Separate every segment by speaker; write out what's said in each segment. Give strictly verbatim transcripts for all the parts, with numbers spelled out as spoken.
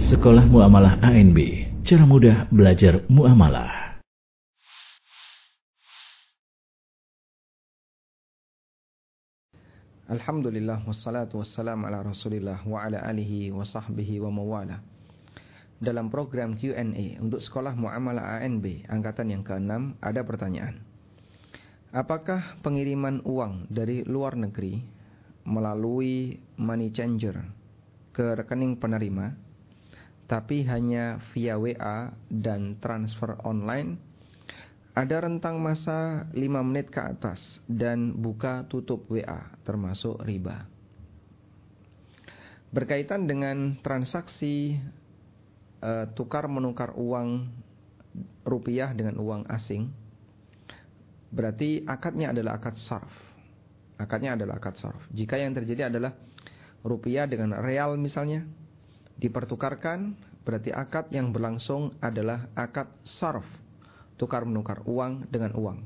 Speaker 1: Sekolah Muamalah A N B, cara mudah belajar muamalah.
Speaker 2: Alhamdulillah wassalatu wassalamu ala Rasulillah wa ala alihi wa sahbihi wa mawala. Dalam program Q and A untuk Sekolah Muamalah A N B angkatan yang keenam ada pertanyaan. Apakah pengiriman uang dari luar negeri melalui money changer ke rekening penerima tapi hanya via W A dan transfer online, ada rentang masa lima menit ke atas dan buka tutup W A termasuk riba? Berkaitan dengan transaksi uh, tukar menukar uang rupiah dengan uang asing, berarti akadnya adalah akad sarf. Akadnya adalah akad sarf. Jika yang terjadi adalah rupiah dengan real misalnya dipertukarkan, berarti akad yang berlangsung adalah akad sarf, tukar menukar uang dengan uang.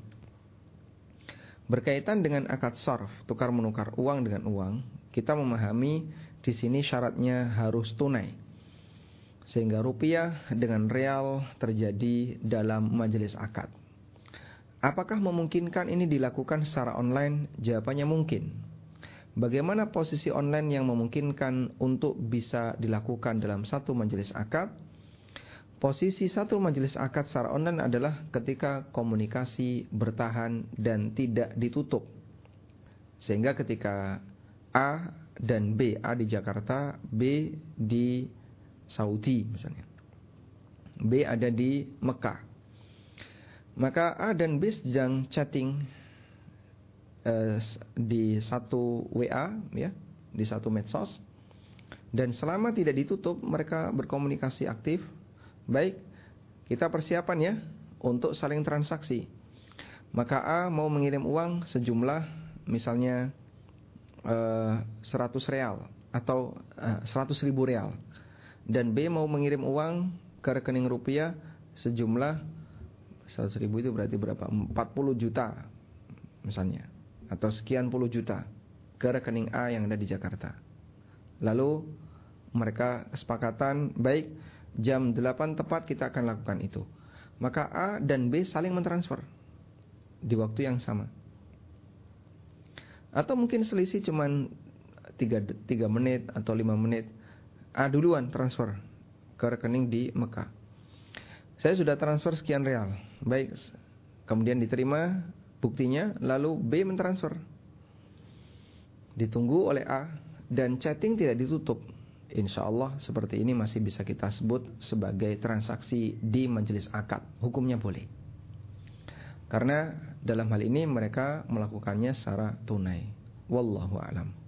Speaker 2: Berkaitan dengan akad sarf, tukar menukar uang dengan uang, kita memahami di sini syaratnya harus tunai, sehingga rupiah dengan real terjadi dalam majelis akad. Apakah memungkinkan ini dilakukan secara online? Jawabannya mungkin. Bagaimana posisi online yang memungkinkan untuk bisa dilakukan dalam satu majelis akad? Posisi satu majelis akad secara online adalah ketika komunikasi bertahan dan tidak ditutup. Sehingga ketika A dan B, A di Jakarta, B di Saudi misalnya, B ada di Mekah, maka A dan B sedang chatting uh, di satu W A, ya, di satu medsos, dan selama tidak ditutup mereka berkomunikasi aktif. Baik, kita persiapan ya untuk saling transaksi. Maka A mau mengirim uang sejumlah misalnya uh, seratus real atau uh, seratus ribu real, dan B mau mengirim uang ke rekening rupiah sejumlah seratus ribu itu berarti berapa? empat puluh juta misalnya, atau sekian puluh juta ke rekening A yang ada di Jakarta. Lalu mereka kesepakatan, baik, jam delapan tepat kita akan lakukan itu. Maka A dan B saling mentransfer di waktu yang sama. Atau mungkin selisih cuman tiga menit atau lima menit. A duluan transfer ke rekening di Mekah. Saya sudah transfer sekian real. Baik, kemudian diterima buktinya, lalu B mentransfer. Ditunggu oleh A dan chatting tidak ditutup. Insya Allah seperti ini masih bisa kita sebut sebagai transaksi di majelis akad. Hukumnya boleh. Karena dalam hal ini mereka melakukannya secara tunai. Wallahu a'lam.